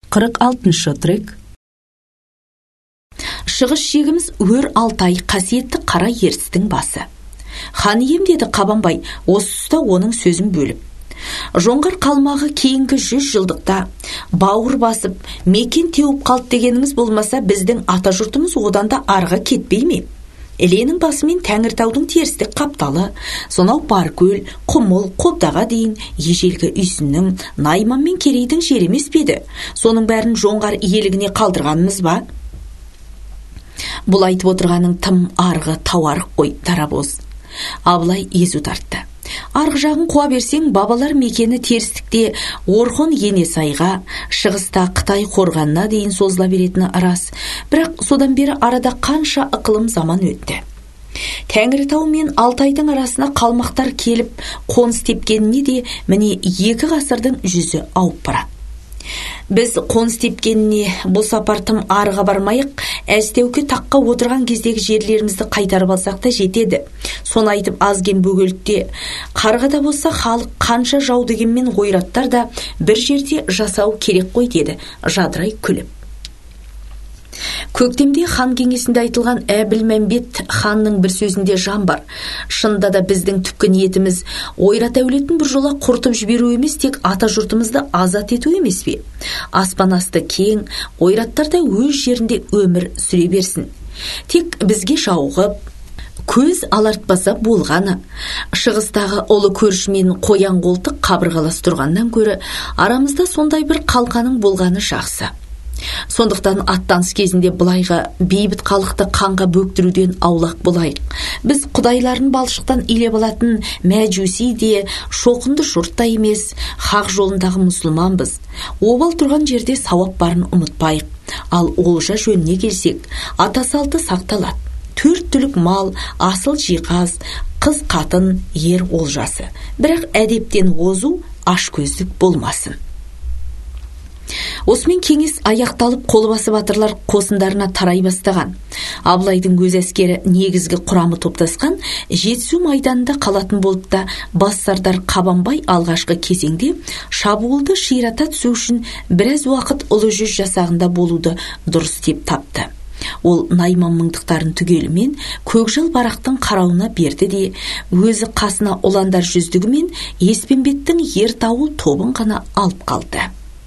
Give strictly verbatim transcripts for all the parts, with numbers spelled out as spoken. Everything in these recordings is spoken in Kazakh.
қырық алтыншы трек. Шығыс жегіміз өр Алтай қасиетті қара ертістің басы. Хан ием, деді Қабанбай, осы тұста оның сөзін бөліп. Жоңғар қалмағы кейінгі жүз жылдықта бауыр басып, мекен теуіп қалды дегеніңіз болмаса, біздің ата жұртымыз одан да арғы кетпей ме? Іленің басымен Тәңіртаудың терістік қапталы, сонау Баркөл, Құмыл, Қобдаға дейін ежелгі Үйсіннің, Найман мен Керейдің жері емес пе еді? Соның бәрін жоңғар иелігіне қалдырғанымыз ба? Бұл айтып отырғаның тым арғы тауарық қой, дарабоз. Абылай езу тартты. Арғы жағын қуа берсең, бабалар мекені терістікте Орхон Енесайға, шығыста Қытай қорғанына дейін созыла беретіні рас. Бірақ содан бері арада қанша ықылым заман өтті. Тәңіртау мен Алтайдың арасына қалмақтар келіп қоныс тепкеніне де міне екі ғасырдың жүзі ауып барады. Біз қоныс тепкеніне бұл сапар тым арыға бармайық, әстеуке таққа отырған кездегі жерлерімізді қайтарып алсақ та жетеді. Соны айтып азген бөгелікте, қарғада болса халық қанша жау дегенмен ойраттар да бір жерде жасау керек қой, деді жадырай күліп. Көктемде хан кеңесінде айтылған Әбілмәмбет ханның бір сөзінде жан бар. Шынында да біздің түпкі ниетіміз ойрат әулетін бір жола құртып жіберу емес, тек ата жұртымызды азат ету емес пе? Аспан асты кең, ойраттар да өз жерінде өмір сүре берсін. Тек бізге жауығып, көз алартпаса болғаны. Шығыстағы ұлы көршімен қоян қолтық қабырғалас тұрғаннан көрі, арамызда сондай бір қалқаның болғаны жақсы. Сондықтан аттаныс кезінде бұлайғы бейбіт халықты қанға бөктіруден аулақ болайық. Біз құдайларын балшықтан илеп алатын мәжуси де, шоқынды жұрт та емес, хақ жолындағы мұсылманбыз. Обал тұрған жерде сауап барын ұмытпайық. Ал олжа жөніне келсек, ата салты сақталады. Төрт түлік мал, асыл жиһаз, қыз қатын, ер олжасы. Бірақ әдептен озу, ашкөздік болмасын. Осымен кеңес аяқталып, қолбасы батырлар қосындарына тарай бастаған. Абылайдың өз әскері негізгі құрамы топтасқан Жетісу майданында қалатын болды да, бас сардар Қабанбай алғашқы кезеңде шабуылды ширата түсу үшін біраз уақыт ұлы жүз жасағында болуды дұрыс деп тапты. Ол Найман мыңдықтарын түгелімен көкжал барақтың қарауына берді де, өзі қасына ұландар жүздігімен Еспенбеттің Ертауыл тобын ғана алып қалды.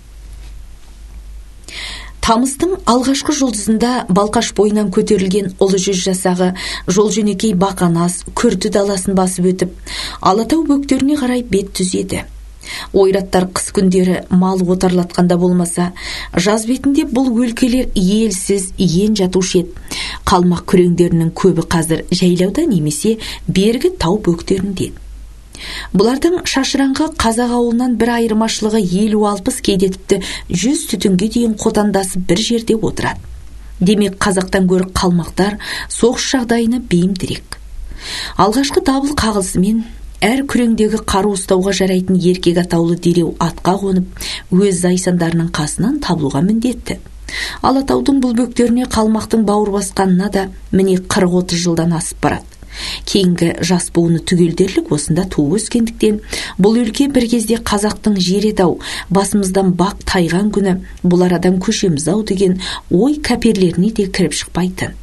Тамыздың алғашқы жұлдызында Балқаш бойынан көтерілген ұлы жүз жасағы жол-жөнекей Бақанас, Күрті даласын басып өтіп, Алатау бөктеріне қарай бет түзеді. Ойраттар қыс күндері мал отарлатқанда болмаса, жаз бетінде бұл өлкелер елсіз, ен жатушы еді. Қалмақ күреңдерінің көбі қазір жайлауда немесе бергі тау бөктерінде. Бұлардың шашыраңғы қазақ ауылынан бір айырмашылығы елу алпыс кейде тіпті жүз түтінге дейін қотандасып бір жерде отырады. Демек қазақтан гөрі қалмақтар соғыс жағдайына бейімдірек. Алғашқы дабыл қағылысымен әр күреңдегі қару ұстауға жарайтын еркек атаулы дереу атқа қонып, өз зайсандарының қасынан табылуға міндетті. Алатаудың бұл бөктеріне қалмақтың бауыр басқанына да міне қырық отыз жылдан асып барады. Кейінгі жас буыны түгелдерлік осында туып өскендіктен, бұл өлке бір кезде қазақтың жері еді-ау, басымыздан бақ тайған күні бұл арадан көшеміз-ау деген ой кәперлеріне де кіріп шықпайтын.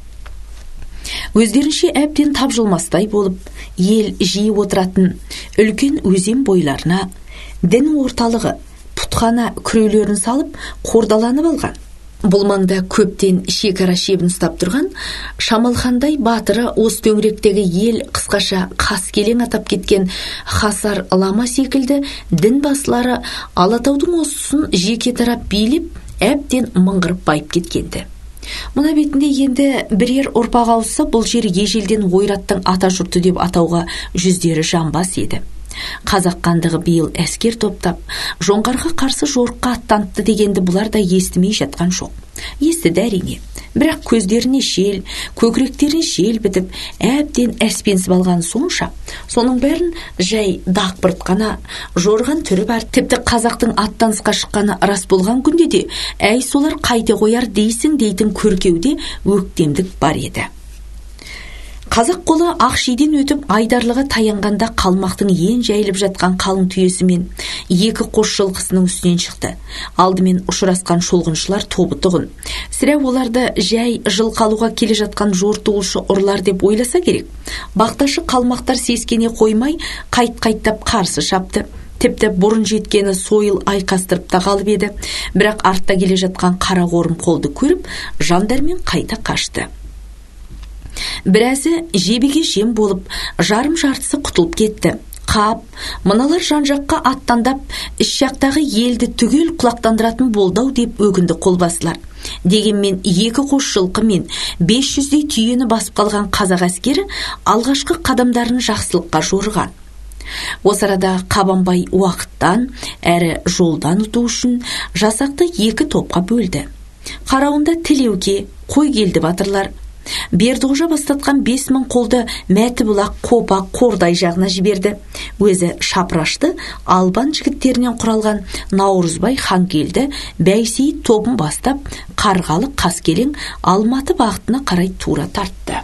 Өздерінше әбден тапжылмастай болып, ел жиі отыратын үлкен өзен бойларына, дін орталығы, пұтхана күреулерін салып, қордаланып алған. Бұл маңда көптен шекара шебін ұстап тұрған Шамалхандай батыры осы төңіректегі ел қысқаша Қаскелең атап кеткен Хасар Лама секілді дін басылары Алатаудың осысын жеке тарап билеп, әбден мыңғырып байып кеткенді. Мұна бетінде енді бірер ұрпақ ауысса, бұл жер ежелден ойраттың ата жұрты деп атауға жүздері жанбас еді. Қазақ хандығы биыл әскер топтап, жоңғарға қарсы жорыққа аттаныпты дегенді бұлар да естімей жатқан жоқ. Естіді әрине, бірақ көздеріне шел, көкіректеріне жел бітіп, әбден әспенсіп алған сонша, соның бәрін жай дақпырт қана жорған түрі бар. Тіпті қазақтың аттанысқа шыққаны рас болған күнде де, әй солар қайта қояр дейсің дейтін көркеуде өктемдік бар еді. Қазақ қолы Ақшиден өтіп Айдарлыға таянғанда қалмақтың ең жайылып жатқан қалың түйесі мен екі қос жылқысының үстінен шықты. Алдымен ұшырасқан шолғыншылар тобы тұғын. Сірә оларды жай жылқы алуға келе жатқан жортуылшы ұрлар деп ойласа керек. Бақташы қалмақтар сескене қоймай қайт-қайттап қарсы шапты. Тіпті бұрын жеткені сойыл айқастырып та қалып еді. Бірақ артта келе жатқан қара қорым қолды көріп, жандармен қайта қашты. Біразы жебеге жем болып, жарым жартысы құтылып кетті. Қап, мыналар жан-жаққа аттандап, іш жақтағы елді түгел құлақтандыратын болдау деп өгінді қолбасылар. Дегенмен екі қос жылқы мен бес жүздей түйені басып қалған қазақ әскері алғашқы қадамдарын жақсылыққа жорыған. Осы арада Қабанбай уақыттан әрі жолдан ұту үшін жасақты екі топқа бөлді. Қарауында Тілеуке, Қойгелді батырлар, Бердіғожа бастатқан бес мың қолды Мәтібұлақ, Қопа, Қордай жағына жіберді. Өзі Шапрашты албан жігіттерінен құралған Наурызбай, Хангелді, Бәйсейіт тобын бастап, Қарғалы, Қаскелең, Алматы бағытына қарай тура тартты.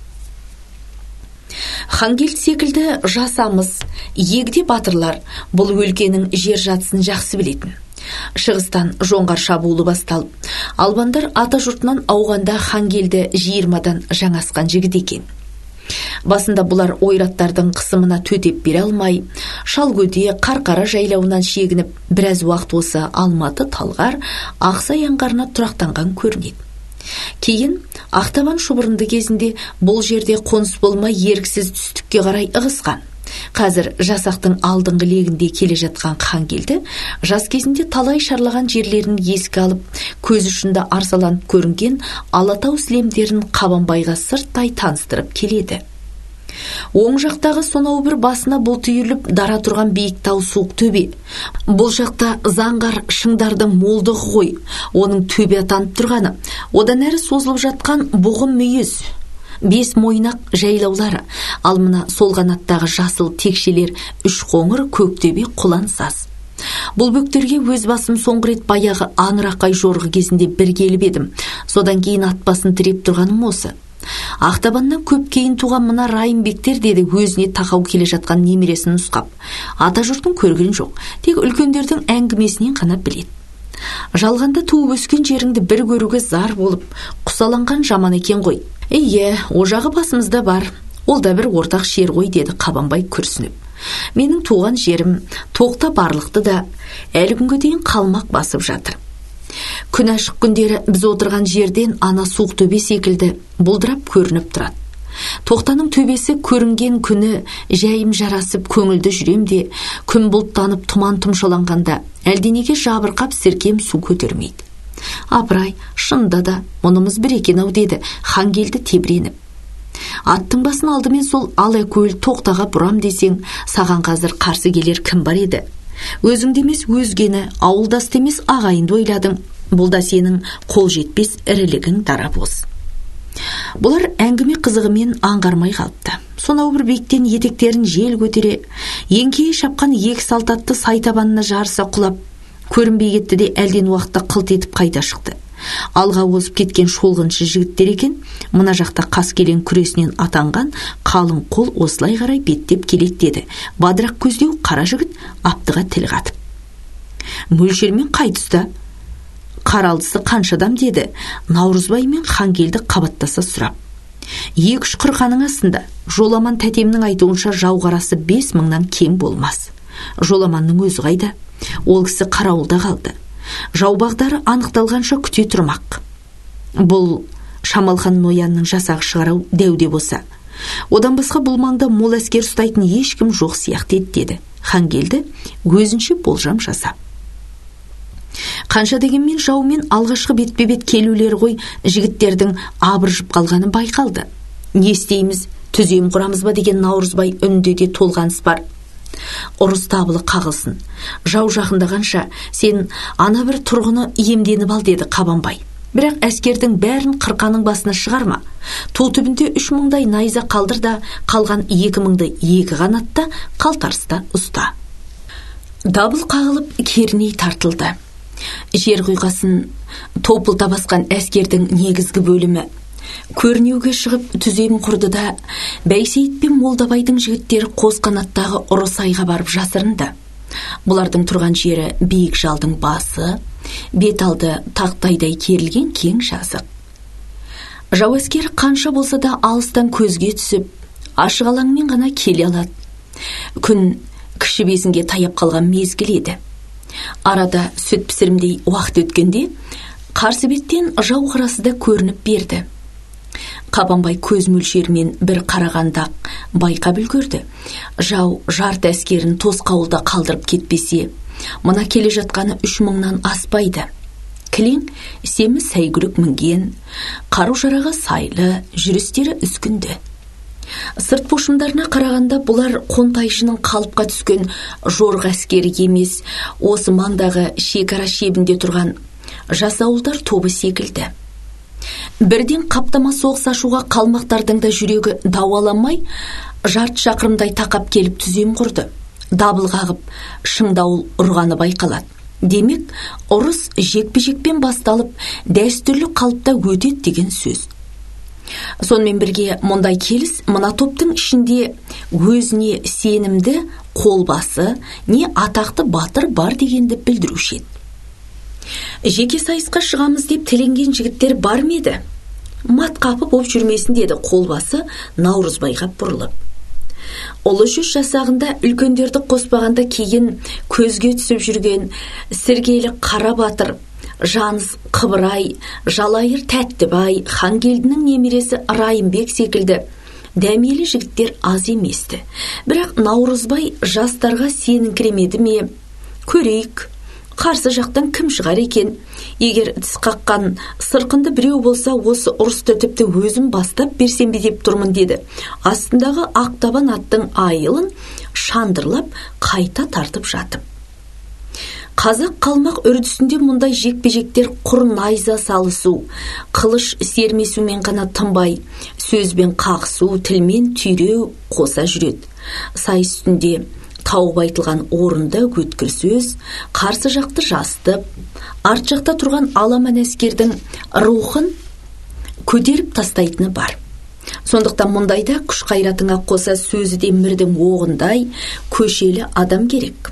Хангелді секілді жасамыз, егде батырлар бұл өлкенің жер жатысын жақсы білетін. Шығыстан жоңғар шабуылы басталып, албандар ата жұртынан ауғанда Хангелді жиырмадан жаңасқан жігіт екен. Басында бұлар ойраттардың қысымына төтеп бере алмай, Шалгөде, Қарқара жайлауынан шегініп, біраз уақыт осы Алматы, Талғар, Ақсай аңғарына тұрақтанған көрінеді. Кейін Ақтабан шұбырынды кезінде бұл жерде қоныс болмай еріксіз түстікке қарай ығысқан. Қазір жасақтың алдыңғы легінде келе жатқан Хангелді жас кезінде талай шарлаған жерлерін еске алып, көз ұшында арсаланып көрінген Алатау сілемдерін Қабанбайға сырттай таныстырып келеді. Оң жақтағы сонау бір басына бұлт үйіріліп дара тұрған биік тау суық төбе. Бұл жақта заңғар шыңдардың молдығы ғой, оның төбе атанып тұрғаны. Одан әрі созылып жатқан бұғым мүйіз, бес мойнақ жайлаулары, ал мына сол қанаттағы жасыл текшелер үш қоңыр, көктөбе, құлан саз. Бұл бөктерге өз басым соңғы рет баяғы Аңырақай жорғы кезінде бір келіп едім. Содан кейін ат басын тіреп тұрғаным осы. Ақтабаннан көп кейін туған мына Райымбектер деді өзіне тақау келе жатқан немересін нұсқап. Ата жұртын көрген жоқ, тек үлкендердің әңгімесінен ғана біледі. Жалғанда туып өскен жеріңді бір көруге зар болып, құсаланған жаман екен ғой. Ие, о жағы басымызда бар, ол да бір ортақ шер ғой, деді Қабанбай күрсініп. Менің туған жерім тоқта барлықты да әлі күнге дейін қалмақ басып жатыр. Күн ашық күндері біз отырған жерден ана суық төбе секілді бұлдырап көрініп тұрады. Тоқтаның төбесі көрінген күні жәйім жарасып көңілді жүремде, күн бұлттанып тұман тұмшаланғанда әлденеге жабырқап сіркем су көтермейді. Апырай, шында да мұнымыз бір екен-ау, деді Хангелді тебіреніп. Аттың басын алдымен сол Алакөл Тоқтаға бұрам десең, саған қазір қарсы келер кім бар еді? Өзіңді емес өзгені, ауылдасты емес ағайынды ойладың. Бұл да сенің қол жетпес ірілігің дарабоз. Бұлар әңгіме қызығымен аңғармай қалыпты. Сонау бір биіктен етектерін жел көтере, еңкейе шапқан екі салт атты сайтабанына жарыса құлап, көрінбей кетті де әлден уақытта қылт етіп қайта шықты. Алға озып кеткен шолғыншы жігіттер екен. Мына жақта Қаскелең күресінен атанған қалың қол осылай қарай беттеп келеді, деді бадырақ көздеу қара жігіт аптыға тіл қатып. Мөлшермен қай тұста? Қаралдысы қаншадам, деді Наурызбай мен Хангелді қабаттаса сұрап. Екі-үш қырқаның астында. Жоламан тәтемнің айтуынша жау қарасы бес мыңнан кем болмас. Жоламанның өзі қайда? Ол кісі қарауылда қалды. Жаубағдары анықталғанша күте тұрмақ. Бұл Шамалхан Ноянның жасағы шығарау дәуде болса. Одан басқа бұл маңда мол әскер ұстайтын ешкім жоқ сияқты еді, деді Хангелді өзінше болжам жасап. Қанша дегенмен жаумен алғашқы бетпе-бет келулер ғой, жігіттердің абыржып қалғаны байқалды. Не істейміз, түзем құрамыз ба деген Наурызбай үнінде де толғаныс бар. Ұрыс табылы қағылсын. Жау жақындағанша сен ана бір тұрғыны иемденіп ал, деді Қабанбай. Бірақ әскердің бәрін қырқаның басына шығарма. Ту түбінде үш мыңдай найза қалдыр да, қалған екі мыңды екі қанатта қалтарыста ұста. Дабыл қағылып керней тартылды. Жер құйқасын топылта басқан әскердің негізгі бөлімі Көрнеуге шығып түзем құрды да Бәйсейіт пен Молдабайдың жігіттері қос қанаттағы Ұрысайға барып жасырынды. Бұлардың тұрған жері биік жалдың басы, бет алды тақтайдай керілген кең жазық. Жау әскері қанша болса да алыстан көзге түсіп, ашық алаңмен ғана келе алады. Күн кіші бесінге таяп қалған мезгіл еді. Арада сүт пісірімдей уақыт өткенде, қарсы беттен жау қарасы да көрініп берді. Қабанбай көз мөлшерімен бір қарағанда байқап үлгерді. Жау жарты әскерін тосқауылда қалдырып кетпесе, мына келе жатқаны үш мыңнан аспайды. Кілең семіз сәйгүлік мінген, қару-жарағы сайлы, жүрістері үскінді. Сырт пошымдарына қарағанда бұлар қонтайшының қалыпқа түскен жорға әскері емес, осы маңдағы шекара шебінде тұрған жасауылдар тобы секілді. Бірден қаптама соғыс ашуға қалмақтардың да жүрегі дауаламай, жарты шақырымдай тақап келіп түзем құрды. Дабыл қағып, шыңдауыл ұрғаны байқалады. Демек, ұрыс жекпе-жекпен басталып, дәстүрлі қалыпта өтеді деген сөз. Сонымен бірге мұндай келіс мына топтың ішінде өзіне сенімді қолбасы, не атақты батыр бар дегенді білдіруші еді. Жеке сайысқа шығамыз деп тіленген жігіттер бар ма еді? Мат қапы боп жүрмесін деді қолбасы Наурызбайға бұрылып. Ұлы жүз жасағында үлкендерді қоспағанда кейін көзге түсіп жүрген Сіргелі қара батыр, Жаныс Қыбырай, Жалайыр Тәттібай, Хангелдінің немересі Райымбек секілді дәмелі жігіттер аз еместі. Бірақ Наурызбай жастарға сеніңкіремеді ме? Көрейік, қарсы жақтан кім шығар екен? Егер тіс қаққан сырқынды біреу болса, осы ұрысты тіпті өзім бастап берсем бе деп тұрмын деді. Астындағы ақтабан аттың айылын шандырлап қайта тартып жатып. Қазақ қалмақ үрдісінде мұндай жекпе-жектер құр найза салысу, қылыш сермесумен ғана тынбай, сөзбен қағысу, тілмен түйреу қоса жүреді. Сайыс үстінде тауып айтылған орынды өткір сөз, қарсы жақты жастып, арт жақта тұрған аламан әскердің рухын көтеріп тастайтыны бар. Сондықтан мұндайда күш қайратыңа қоса сөзі де мірдің оғындай көшелі адам керек.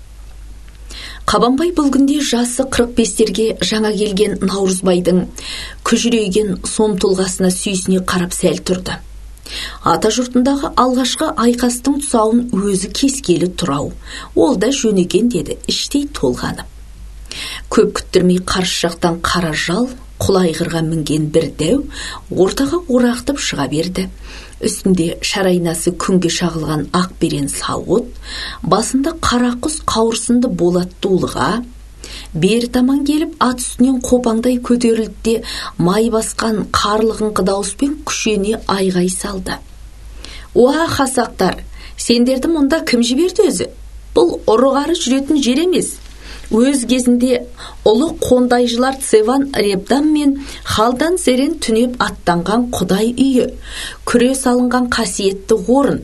Қабанбай бұл күнде жасы қырық бестерге жаңа келген Наурызбайдың күжірейген сом тұлғасына сүйсіне қарап сәл тұрды. Ата жұртындағы алғашқы айқастың тұсауын өзі кескелі тұрау. Ол да жөн екен деді іштей толғанып. Көп күттірмей қарсы жақтан қара жал, құлайғырға мінген бір дәу, ортаға орақтып шыға берді. Үстінде шарайнасы күнге шағылған ақ берен сауыт, басында қара құс қауырсынды болатты улыға, бері таман келіп ат үстінен қопаңдай көтерілді де май басқан қарлығыңқы дауыспен күшене айғай салды. Уа хасақтар, сендерді мұнда кім жіберді өзі? Бұл ұрығары жүретін жер емес. Өз кезінде ұлы қондайжылар Цеван Ребдан мен Халдан Зерен түнеп аттанған құдай үйі, күре салынған қасиетті орын.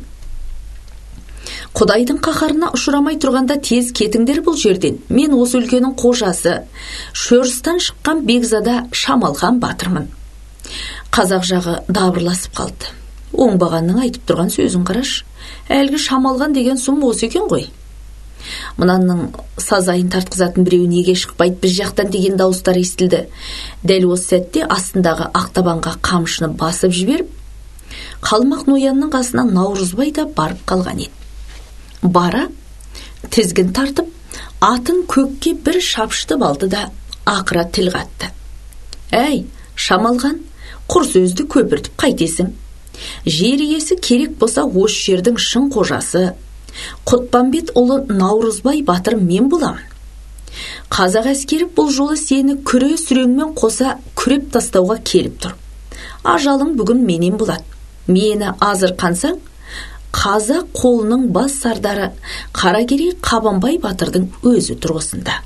Құдайдың қаһарына ұшырамай тұрғанда тез кетіңдер бұл жерден. Мен осы өлкенің қожасы, Шөрістан шыққан бекзада Шамалған батырмын. Қазақ жағы дабырласып қалды. Оңбағанның айтып тұрған сөзін қараш. Әлгі Шамалған деген сұм осы екен ғой. Мынанның сазайын тартқызатын біреу неге шықпайды біз жақтан деген дауыстар естілді. Дәл осы сәтте астындағы ақтабанға қамшыны басып жіберіп, қалмақ ноянның қасына Наурызбай да барып қалған еді. Бара, тізгін тартып, атын көкке бір шапшытып алды да ақыра тіл қатты. Әй, Шамалған, құр сөзді көпіртіп қайтесің. Жер иесі керек болса осы жердің шын қожасы, Құтпанбет ұлы Наурызбай батыр мен боламын. Қазақ әскері бұл жолы сені күре сүреңмен қоса күреп тастауға келіп тұр. Ажалың бүгін менен болады. Мені азыр қансаң, қазақ қолының бас сардары Қаракерей Қабанбай батырдың өзі тұрғысында.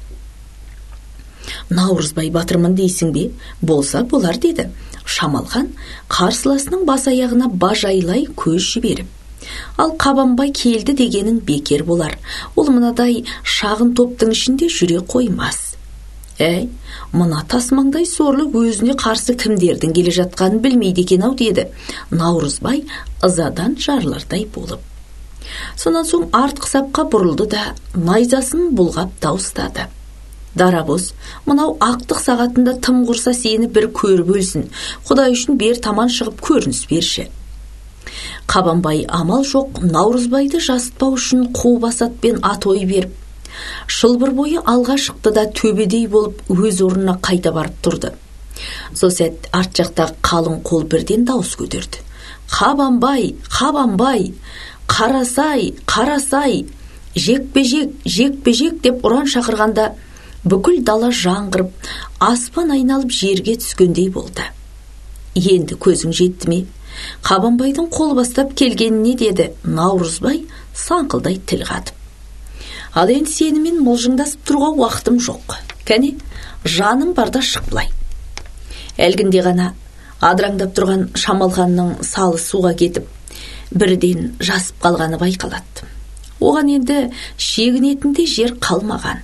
Наурызбай батырмын дейсің бе? Болса болар деді. Шамалған қарсыласының бас аяғына бажайлай көз жіберіп. Ал Қабанбай келді дегенің бекер болар. Ол мынадай шағын топтың ішінде жүре қоймас. Әй, мына тасмаңдай сорлы өзіне қарсы кімдердің келе жатқанын білмейді екен-ау деді Наурызбай ызадан жарылардай болып. Сонан соң артқы сапқа бұрылды да найзасын бұлғап дауыстады. Дарабоз, мынау ақтық сағатында тым құрса сені бір көріп өлсін. Құдай үшін бер таман шығып көрініс берші. Қабанбай амал жоқ Наурызбайды жасытпау үшін қу басатпен атой беріп, шылбыр бойы алға шықты да төбедей болып өз орнына қайта барып тұрды. Сол сәт арт жақтағы қалың қол бірден дауыс көтерді. Қабанбай, Қабанбай, қарасай, қарасай, жекпе-жек, жекпе-жек деп ұран шақырғанда бүкіл дала жаңғырып, аспан айналып жерге түскендей болды. Енді көзің жетті ме? Қабанбайдың қол бастап келгеніне деді Наурызбай саңқылдай тіл қатып. Ал енді сенімен мылжыңдасып тұруға уақытым жоқ. Кәне, жаның барда шық былай. Әлгінде ғана адыраңдап тұрған Шамалханның салы суға кетіп, бірден жасып қалғаны байқалады. Оған енді шегінетінде жер қалмаған.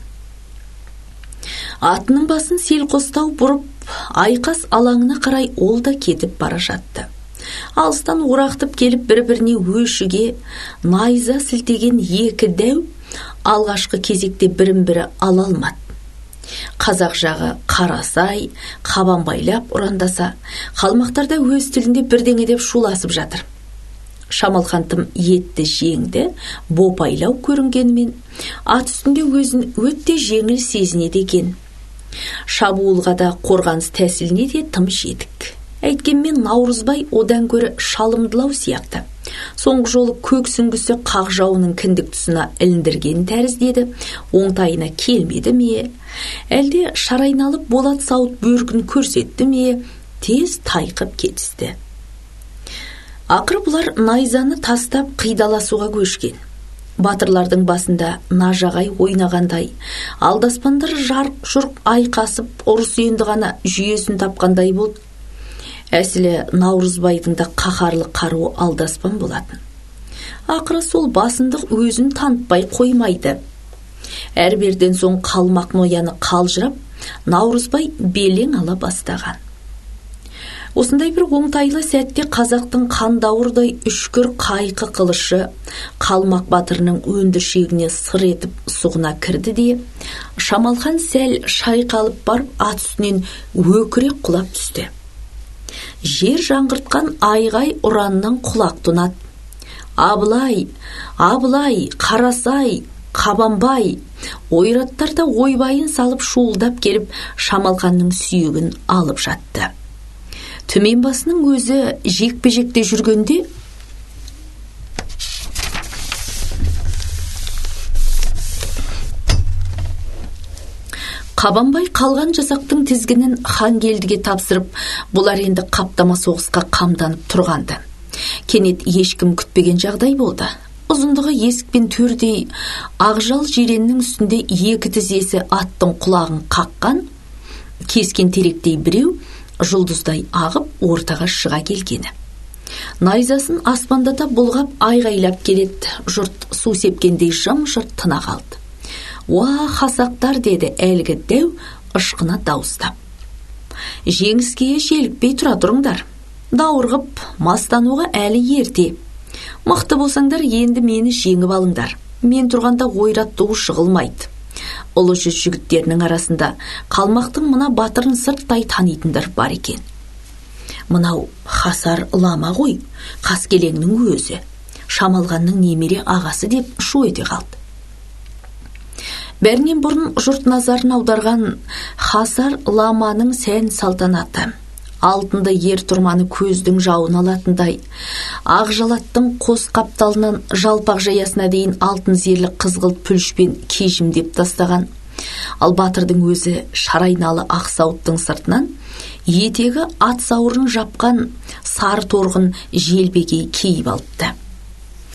Атының басын селқостау бұрып, айқас алаңына қарай ол да кетіп бара жатты. Алыстан орақтып келіп бір-біріне өшіге найза сілтеген екі дәу алғашқы кезекте бірін-бірі ала алмады. Қазақ жағы қарасай, Қабанбайлап ұрандаса, қалмақтарда өз тілінде бірдеңе деп шуласып жатыр. Шамалхан тым етті жеңді, бопайлау көрінгенімен, ат үстінде өзін өтте жеңіл сезінеді екен. Шабуылға да қорғаныс тәсіліне де тым жетік. Әйткенмен Наурызбай одан көрі шалымдылау сияқты. Соңғы жолы көк сүңгісі қақ жауының кіндік тұсына іліндірген тәріздеді, оңтайына келмеді ме? Әлде шарайналып болат сауыт бөркін көрсетті ме? Тез тайқып кетісті. Ақыры бұлар найзаны тастап қидаласуға көшкен. Батырлардың басында нажағай ойнағандай, алдаспандар жарқ-жұрқ айқасып, ұрыс енді ғана жүйесін тапқандай болды. Әсілі Наурызбайдың да қаһарлы қаруы алдаспан болатын. Ақыры сол басындық өзін танытпай қоймайды. Әрберден соң қалмақ нояны қалжырап, Наурызбай белең ала бастаған. Осындай бір оңтайлы сәтте қазақтың қандауырдай үшкір қайқы қылышы қалмақ батырының өндіршегіне сыр етіп сұғына кірді де, Шамалхан сәл шайқалып барып ат үстінен өкірек құлап түсті. Жер жаңғыртқан айғай ұранның құлақ тұнады. Абылай, Абылай, қарасай, Қабанбай, ойраттар да ойбайын салып шуылдап келіп Шамалханның сүйегін алып жатты. Түмен басының өзі жекпе-жекте жүргенде Қабанбай қалған жасақтың тізгінін Хангелдіге тапсырып, бұлар енді қаптама соғысқа қамданып тұрғанды. Кенет ешкім күтпеген жағдай болды. Ұзындығы есік пен төрдей ақжал жиреннің үстінде екі тізесі аттың құлағын қаққан, кескен теректей біреу жұлдыздай ағып ортаға шыға келгені. Найзасын аспандата бұлғап айғайлап келеді. Жұрт су сепкендей жым-жырт тына қалды. «Уа, хасақтар!» деді әлгі дәу ышқына дауыстап. «Жеңіске желікпей тұра тұрыңдар. Даурғып, мастануға әлі ерте. Мықты болсаңдар, енді мені жеңіп алыңдар. Мен тұрғанда ойраттығы шығылмайды. Ұлы жүз жігіттерінің арасында қалмақтың мына батырын сырттай танитындар бар екен. Мынау Хасар лама ғой, қаскелеңнің өзі, Шамалғанның немере ағасы» деп шу ете қалды. Бәрінен бұрын жұрт назарын аударған Хасар ламаның сән салтанаты, алтынды ер тұрманы көздің жауын алатындай, ақ жалаттың қос қапталынан жалпақ жаясына дейін алтын зерлі қызғылт пүлішпен кежімдеп тастаған. Ал батырдың өзі шарайналы ақ сауыттың сыртынан етегі ат сауырын жапқан сары торғын желбегей киіп алыпты.